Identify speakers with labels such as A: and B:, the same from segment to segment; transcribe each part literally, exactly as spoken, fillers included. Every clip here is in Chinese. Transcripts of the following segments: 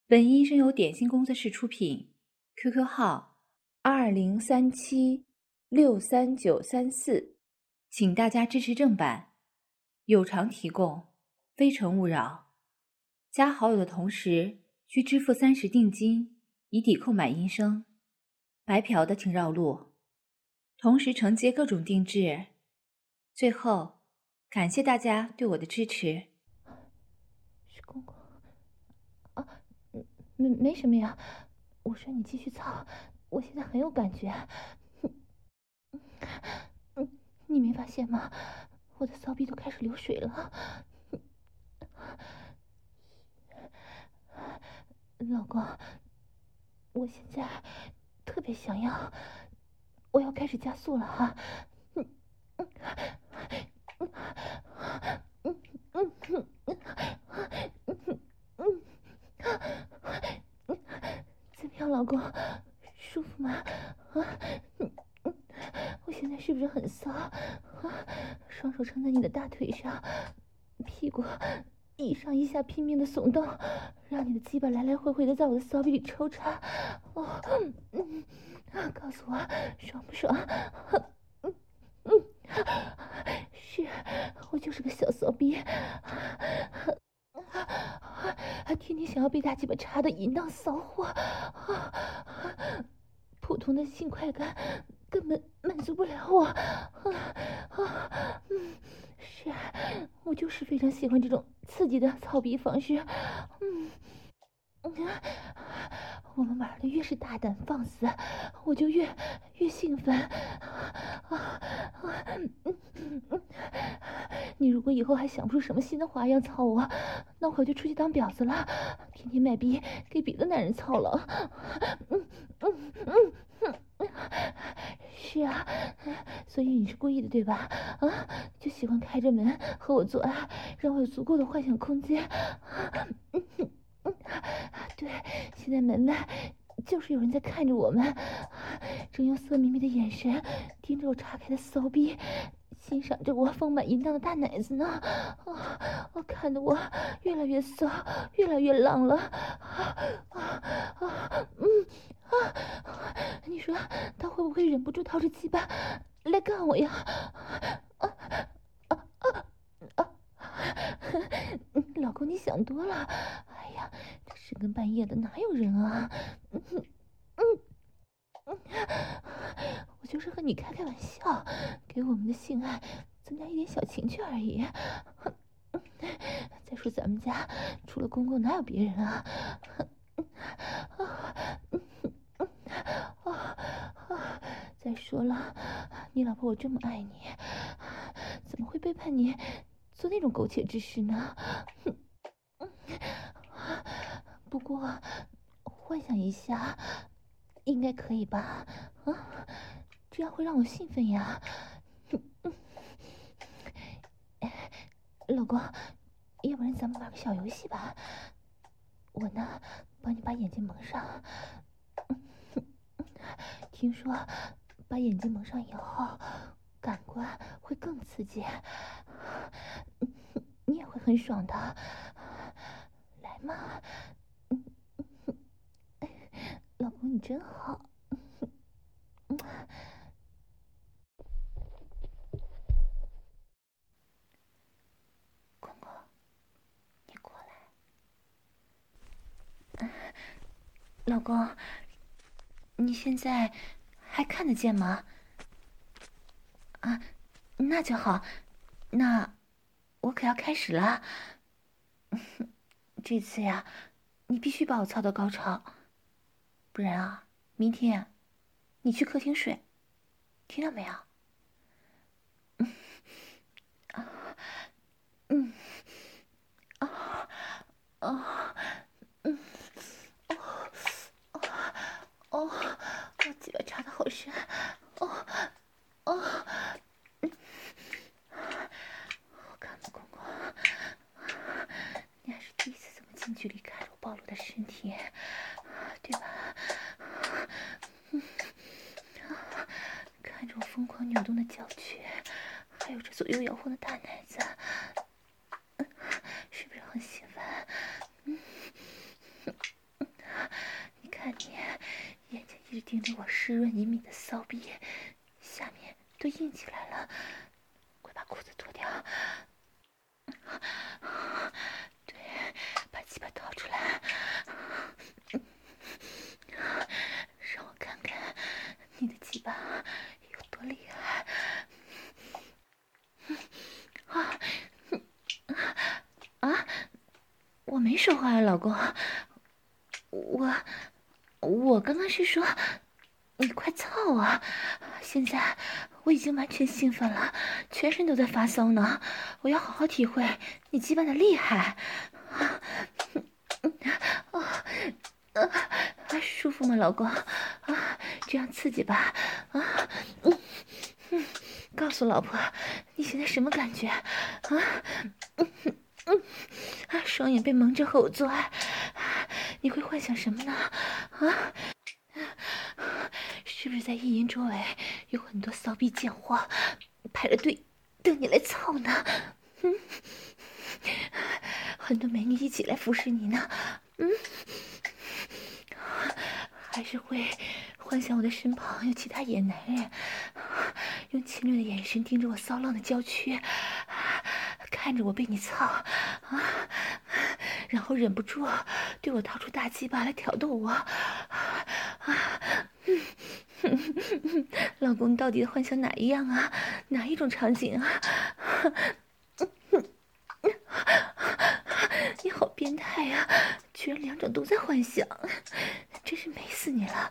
A: 本音声由点心工作室出品 ，Q Q 号二零三七六三九三四，请大家支持正版，有偿提供，非诚勿扰。加好友的同时需支付三十定金，以抵扣买音声。白嫖的请绕路，同时承接各种定制。最后，感谢大家对我的支持。
B: 是公公啊，没没什么呀。我说你继续操，我现在很有感觉。嗯，你没发现吗？我的骚逼都开始流水了。老公，我现在特别想要，我要开始加速了哈。嗯嗯嗯嗯嗯嗯嗯嗯，怎么样，老公？舒服吗？啊，嗯嗯，我现在是不是很骚？啊，双手撑在你的大腿上，屁股一上一下拼命的耸动，让你的鸡巴来来回回的在我的骚逼里抽插。哦，嗯，告诉我爽不爽？嗯嗯，是我就是个小骚逼，天天想要被大鸡巴插的淫荡骚货，普通的性快感根本满足不了我。嗯，是我就是非常喜欢这种刺激的操逼方式。嗯。我们玩的越是大胆放肆，我就越越兴奋。啊啊嗯嗯！你如果以后还想不出什么新的花样操我，那我就出去当婊子了，天天卖逼给别的男人操了。嗯嗯嗯嗯，是啊，所以你是故意的对吧？啊，就喜欢开着门和我做爱，让我有足够的幻想空间。嗯嗯嗯，对，现在门外就是有人在看着我们，正用色眯眯的眼神盯着我叉开的骚逼，欣赏着我丰满淫荡的大奶子呢。啊，我看得我越来越骚，越来越浪了。啊啊啊！嗯啊，你说他会不会忍不住掏出鸡巴来干我呀？啊啊啊啊！老公，你想多了。哎呀，这深更半夜的哪有人啊？嗯嗯嗯，我就是和你开开玩笑，给我们的性爱增加一点小情趣而已。再说咱们家除了公公哪有别人啊？啊！再说了，你老婆我这么爱你，怎么会背叛你，做那种苟且之事呢？不过，幻想一下，应该可以吧？啊，这样会让我兴奋呀！老公，要不然咱们玩个小游戏吧？我呢，帮你把眼睛蒙上。听说，把眼睛蒙上以后，感官会更刺激，你也会很爽的。来嘛，老公你真好。公公，你过来。老公，你现在还看得见吗？啊，那就好，那我可要开始了。这次呀，你必须把我操到高潮，不然啊，明天啊，你去客厅睡，听到没有？嗯，啊啊，嗯，哦哦哦，我鸡巴插的好深，哦哦，嗯，我看吧，公公，你还是第一次这么近距离看着我暴露的身体，对吧？嗯，看着我疯狂扭动的娇躯，还有这左右摇晃的大奶子，是不是很兴奋？嗯。 直盯着我湿润隐秘的骚逼，下面都硬起来了。快把裤子脱掉。对，把鸡巴掏出来，让我看看你的鸡巴有多厉害。啊啊！我没说话呀，老公。我我刚刚是说你快操啊！现在我已经完全兴奋了，全身都在发骚呢。我要好好体会你鸡巴的厉害。啊啊啊！舒服吗，老公？啊，这样刺激吧？啊，嗯嗯，告诉老婆你现在什么感觉？啊，嗯嗯啊，双眼被蒙着和我做爱，你会幻想什么呢？啊？是不是在意淫周围有很多骚逼贱货排着队等你来操呢？嗯，很多美女一起来服侍你呢。嗯，还是会幻想我的身旁有其他野男人，用侵略的眼神盯着我骚浪的娇躯，看着我被你操啊，然后忍不住对我掏出大鸡巴来挑逗我。啊，嗯，老公，你到底幻想哪一样啊？哪一种场景啊？你好变态呀、啊！居然两种都在幻想，真是美死你了！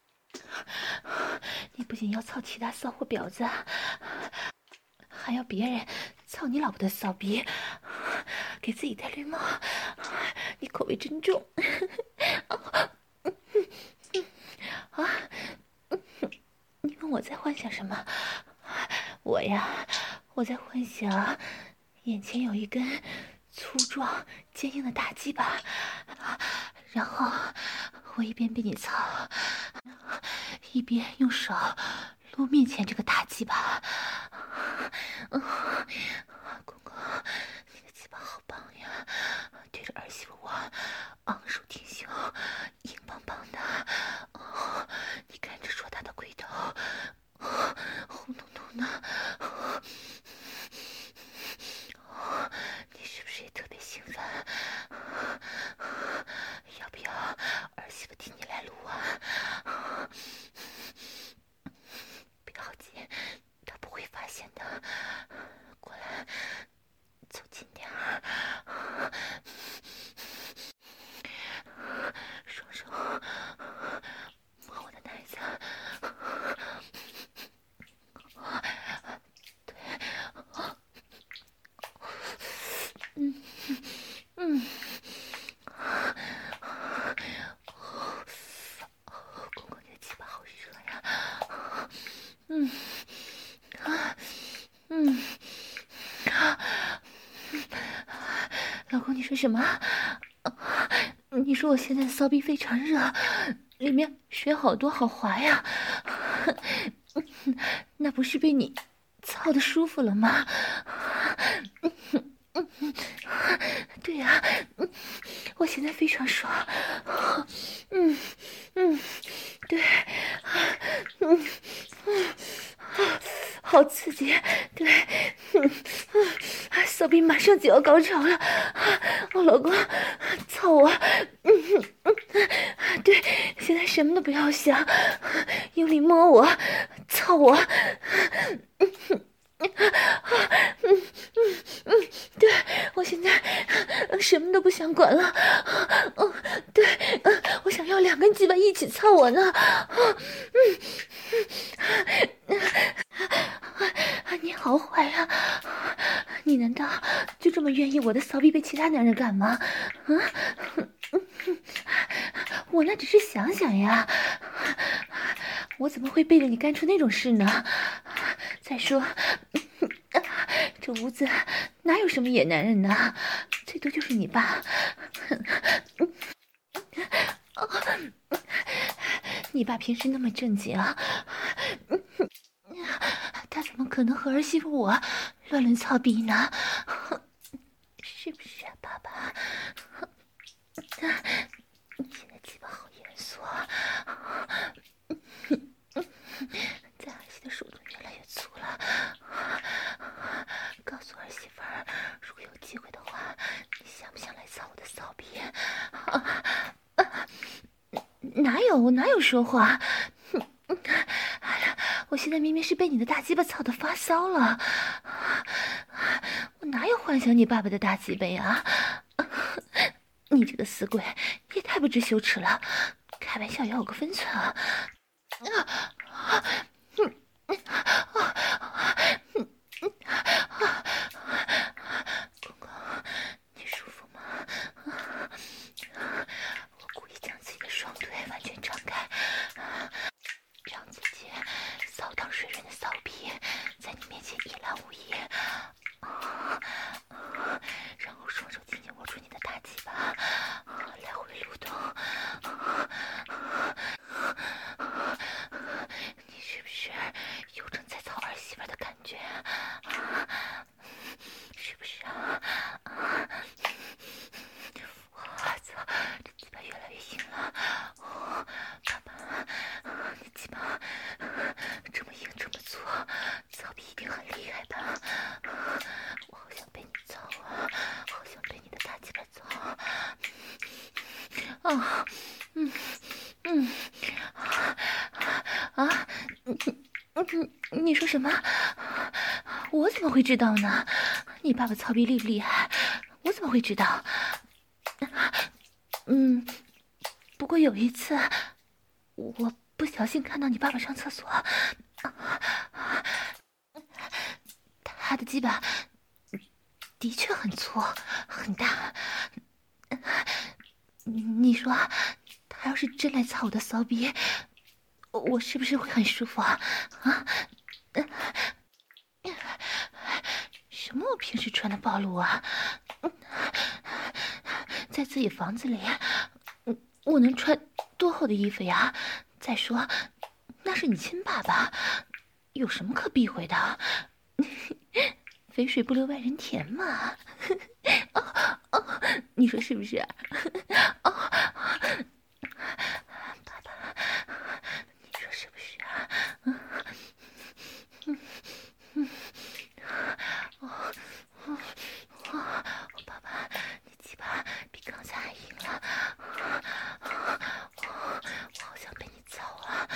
B: 你不仅要操其他骚货婊子，还要别人操你老婆的骚逼，给自己戴绿帽，你口味真重。啊，你问我在幻想什么？我呀，我在幻想眼前有一根粗壮坚硬的大鸡巴，然后我一边被你操，一边用手撸面前这个大鸡巴。嗯，公公，你的鸡巴好棒呀，对着儿媳妇我昂首挺胸，硬邦邦的。哦，你看着硕大的龟头，哦，红彤彤的。哦，你是不是也特别兴奋？要不要儿媳妇替你来撸啊？不要紧，他不会发现的。过来，走近点儿，双手摸我的奶子。对，嗯嗯，公公，你的鸡巴好热呀！嗯啊嗯啊，老公，你说什么？你说我现在的骚逼非常热，里面水好多，好滑呀。那不是被你操的舒服了吗？对呀、啊，我现在非常爽。嗯嗯，对，嗯嗯，好刺激，对，嗯嗯，骚逼马上就要高潮了，我老公操我，嗯嗯，对，现在什么都不要想，用力摸我，操我，嗯嗯嗯嗯，对，我现在什么都不想管了，嗯，对，嗯，我想要两根鸡巴一起操我呢，嗯嗯嗯，你好坏呀、啊！你难道就这么愿意我的骚逼被其他男人干吗？嗯，我那只是想想呀，我怎么会背着你干出那种事呢？再说，这屋子哪有什么野男人呢？最多就是你爸。你爸平时那么正经，他怎么可能和儿媳妇我乱伦操逼呢？是不是啊，爸爸？你现在鸡巴好严肃啊！ 哪有？我哪有说谎？哎呀，我现在明明是被你的大鸡巴操得发骚了，我哪有幻想你爸爸的大鸡巴呀？你这个死鬼，也太不知羞耻了！开玩笑也要有个分寸啊！啊，嗯，啊，嗯，啊，公公，你舒服吗？我故意将自己的双腿完全张开，让自己扫荡水润的骚皮在你面前一览无遗，然后双手紧紧握住你的大鸡巴，来回流动。你是不是有种在操儿媳妇的感觉？是不是啊？我操，这鸡巴越来越硬了！哦，爸爸，你鸡巴这么硬这么粗，操皮一定很厉害吧？我好想被你操啊，好想被你的大鸡巴操！啊，嗯嗯，啊，你你你说什么？我怎么会知道呢？你爸爸操逼厉不厉害？我怎么会知道？嗯，不过有一次，我不小心看到你爸爸上厕所，他的鸡巴的确很粗很大。你说，他要是真来操我的骚逼，我是不是会很舒服啊？啊？什么？我平时穿的暴露啊？在自己房子里，我能穿多厚的衣服呀？再说，那是你亲爸爸，有什么可避讳的？肥水不流外人田嘛。哦哦，你说是不是？哦，爸爸，你说是不是啊？嗯嗯嗯，哦哦哦，爸爸，你鸡巴比刚才还硬了，我好想被你操啊！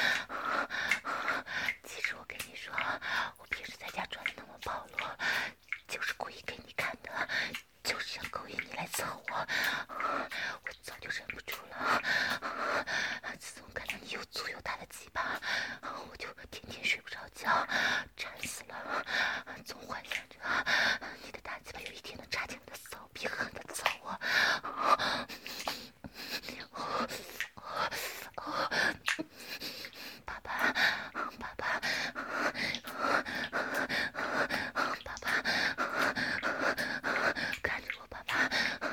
B: 其实我跟你说，我平时在家穿的那么暴露，就是故意给你看的，就是想勾引你来操我。我早就忍不住了，自从看到你又粗又大的鸡巴，我就天天睡不着觉，馋死了，总幻想着你的大鸡巴有一天能插进我的骚逼，狠狠地操我。爸爸，爸爸，爸爸，看着我，爸爸，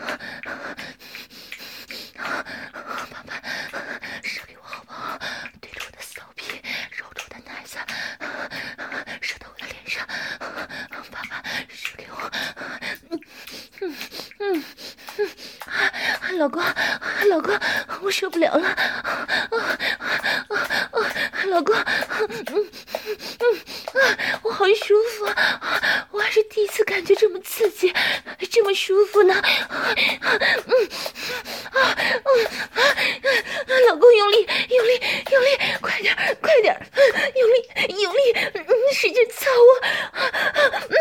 B: 爸爸，射给我好不好？对着我的骚逼，揉着我的奶子，射到我的脸上，爸爸，射给我。嗯嗯嗯嗯，老公，老公，我受不了了，啊啊啊！老公，嗯嗯嗯，我好舒服，我还是第一次感觉这么刺激，这么舒服呢。嗯啊嗯，老公用力用力用力，快点快点，用力用力，嗯，使劲操我。嗯，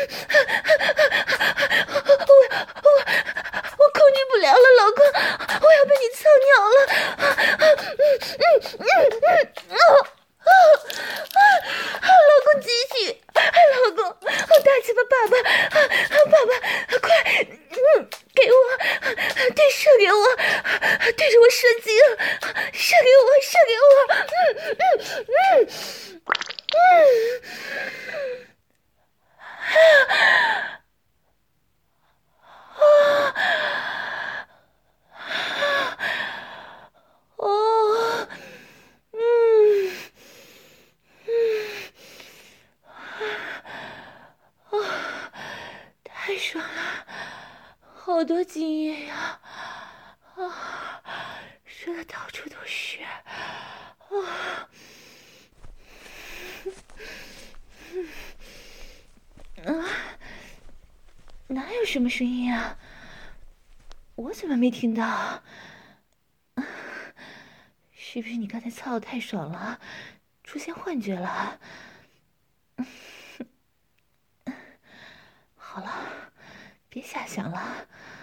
B: 我我我控制不了了，老公，我要被你操尿了。嗯嗯嗯嗯啊啊啊！老公继续，老公，大鸡巴爸爸，爸爸快，嗯，给我，对，射给我，对着我射精，射给我，射给我，嗯嗯嗯嗯，哦，嗯嗯，啊，太爽了，好多精液呀！啊，射的到处都是，啊，啊，哪有什么声音啊？ 我怎么没听到？是不是你刚才操的太爽了，出现幻觉了？好了，别瞎想了。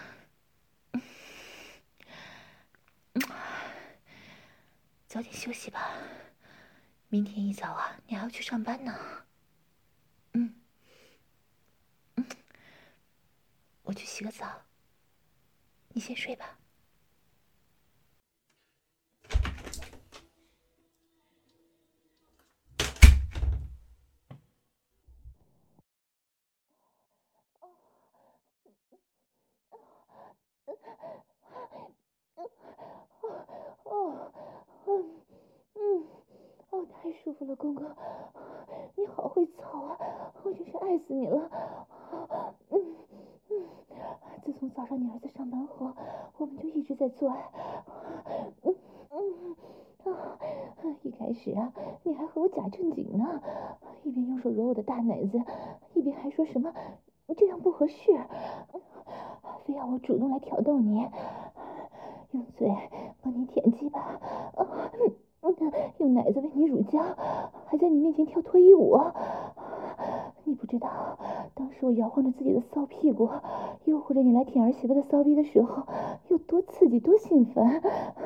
B: 早点休息吧，明天一早啊，你还要去上班呢。嗯，嗯，我去洗个澡，你先睡吧。哦，嗯嗯，哦，太舒服了，公公，你好会操啊，我真是爱死你了。嗯嗯，自从早上你儿子上班后，我们就一直在做爱。嗯嗯啊，一开始啊，你还和我假正经呢，一边用手揉我的大奶子，一边还说什么这样不合适，非要我主动来挑逗你。用嘴帮你舔鸡巴，啊，用奶子喂你乳胶，还在你面前跳脱衣舞。你不知道，当时我摇晃着自己的骚屁股，诱惑着你来舔儿媳妇的骚逼的时候，有多刺激，多兴奋。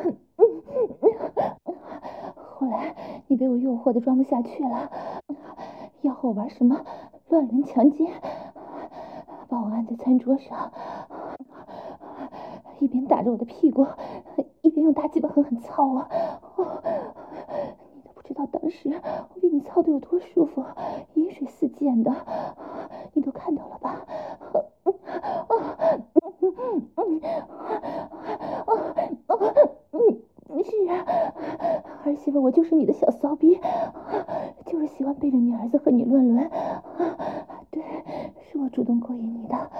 B: 后来你被我诱惑的装不下去了，要和我玩什么乱伦强奸，把我按在餐桌上，一边打着我的屁股，一边用大鸡巴狠狠操我。哦，你都不知道当时我被你操得有多舒服，饮水四溅的，你都看到了吧？是啊，儿媳妇，我就是你的小骚逼，就是喜欢背着你儿子和你乱伦。对，是我主动勾引你的，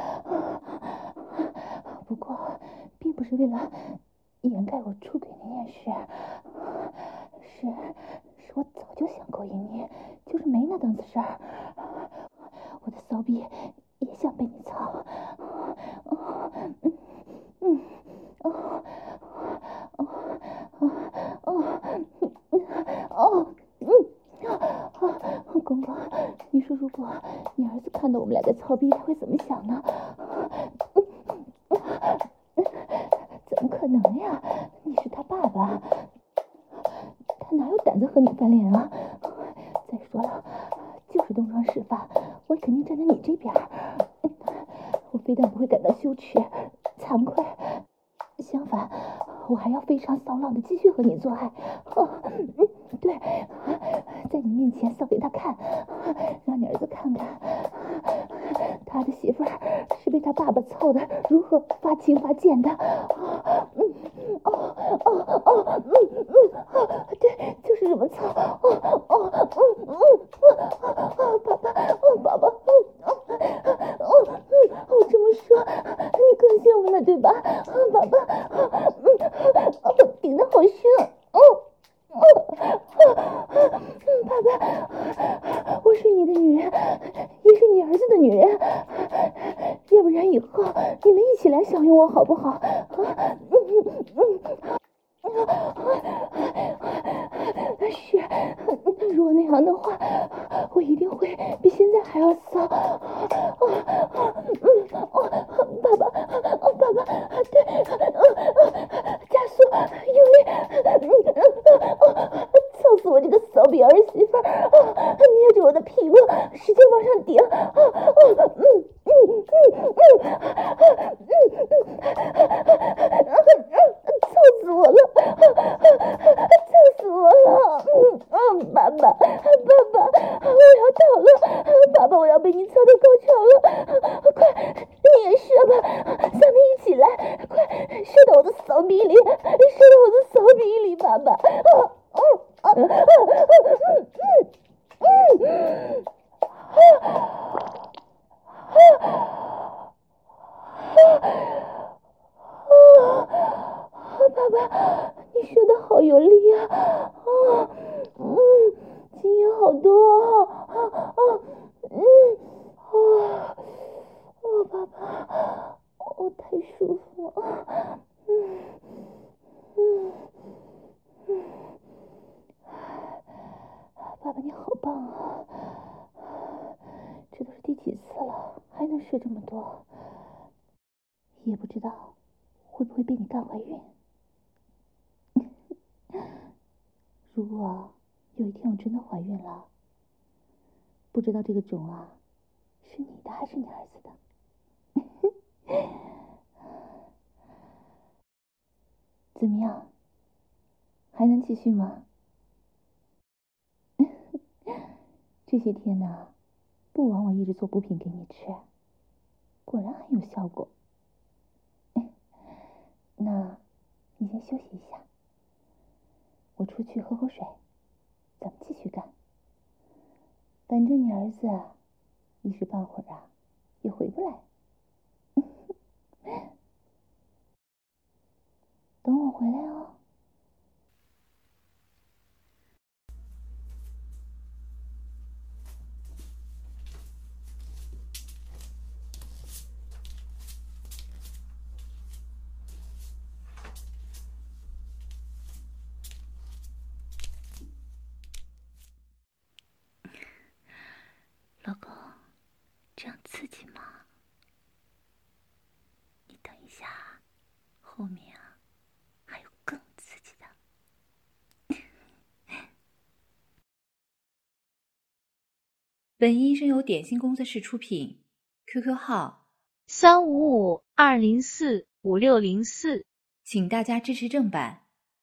B: 不过并不是为了掩盖我出轨那件事，是是我早就想勾引你，就是没那档子事儿。我的骚逼也想被你操。哦，嗯嗯，哦哦哦哦哦嗯啊，公公，你说如果你儿子看到我们俩在操逼，他会怎么想呢？怎么可能呀？你是他爸爸，他哪有胆子和你翻脸啊？再说了，就是东窗事发，我肯定站在你这边。我非但不会感到羞耻、惭愧，相反，我还要非常骚浪的继续和你做爱。哦，对，在你面前骚给他看，让你儿子看看他的媳妇儿是被他爸爸操的如何发情发贱的。嗯，哦哦哦，嗯嗯，对，就是这么操。哦哦嗯嗯哦，爸爸，哦爸爸，哦哦嗯，我这么说你更羡慕了对吧？爸爸，嗯，哦，顶得好深，哦。爸爸，我是你的女人，也是你儿子的女人，要不然以后你们一起来享用我好不好？啊，嗯嗯嗯，是，如果那样的话，我一定会比现在还要骚。哦，嗯，哦，爸爸，哦，爸爸，对，加速，用力，嗯，哦，操死我这个骚逼儿媳妇儿！捏着我的屁股，使劲往上顶，嗯嗯嗯嗯嗯嗯嗯，操死我了，操死我了！嗯嗯，爸爸，爸爸，我要逃了，爸爸，我要被你操到高潮了，快，你也射吧，咱们一起来，快，射到我的骚逼里，射到我的骚逼里，爸爸，啊啊啊啊啊嗯嗯嗯爸爸，你射的好有力啊！啊，嗯，经验好多啊！啊，嗯，啊，哦，爸爸， 我太舒服了。嗯嗯嗯，爸爸你好棒啊！这都是第几次了，还能睡这么多？也不知道会不会被你干怀孕。如果有一天我真的怀孕了，不知道这个种啊，是你的还是你儿子的？怎么样？还能继续吗？这些天呢，不枉我一直做补品给你吃，果然很有效果。那你先休息一下，我出去喝口水，咱们继续干。反正你儿子一时半会儿啊也回不来。等我回来哦。老公，这样刺激吗？你等一下，后面啊还有更刺激的。
A: 本音声由点心工作室出品 ，Q Q 号
C: 三五五二零四五六零四，
A: 请大家支持正版。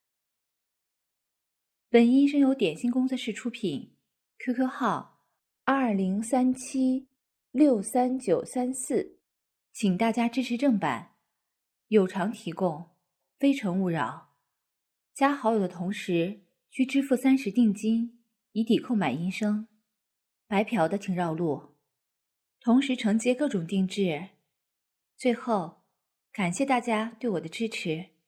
A: 本音声由点心工作室出品 ，Q Q 号二零三七六三九三四，请大家支持正版。有偿提供，非诚勿扰。加好友的同时需支付三十定金，以抵扣买音声。白嫖的请绕路。同时承接各种定制。最后，感谢大家对我的支持。